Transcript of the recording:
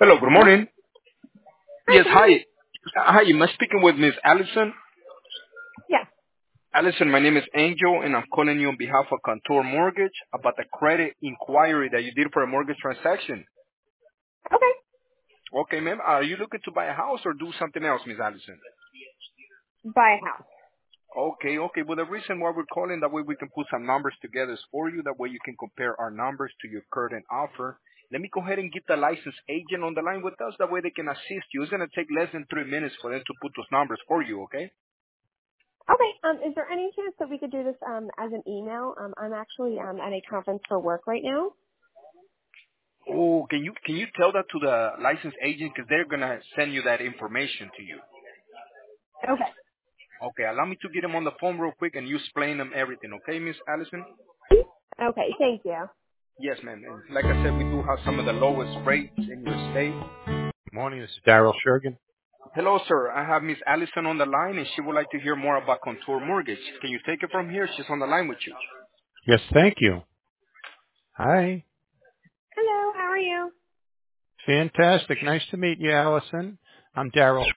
Hello, good Hello? morning. Hi, Yes, good morning. hi. Hi, am I speaking with Miss Allison? Yes. Allison, my name is Angel, and I'm calling you on behalf of Contour Mortgage about the credit inquiry that you did for a mortgage transaction. Okay. Okay, ma'am, are you looking to buy a house or do something else, Miss Allison? Buy a house. Okay, okay. Well, the reason why we're calling, that way we can put some numbers together for you. That way you can compare our numbers to your current offer. Let me go ahead and get the licensed agent on the line with us. That way they can assist you. It's going to take less than 3 minutes for them to put those numbers for you, okay? Okay. Is there any chance that we could do this as an email? I'm actually at a conference for work right now. Oh, can you tell that to the licensed agent because they're gonna send you that information to you. Okay. Okay, allow me to get them on the phone real quick and you explain them everything. Okay, Miss Allison? Okay. Thank you. Yes, ma'am. And like I said, we do have some of the lowest rates in your state. Good morning. This is Daryl Shergan. Hello, sir. I have Miss Allison on the line and she would like to hear more about Contour Mortgage. Can you take it from here? She's on the line with you. Yes, thank you. Hi. Hello. How are you? Fantastic. Nice to meet you, Allison. I'm Daryl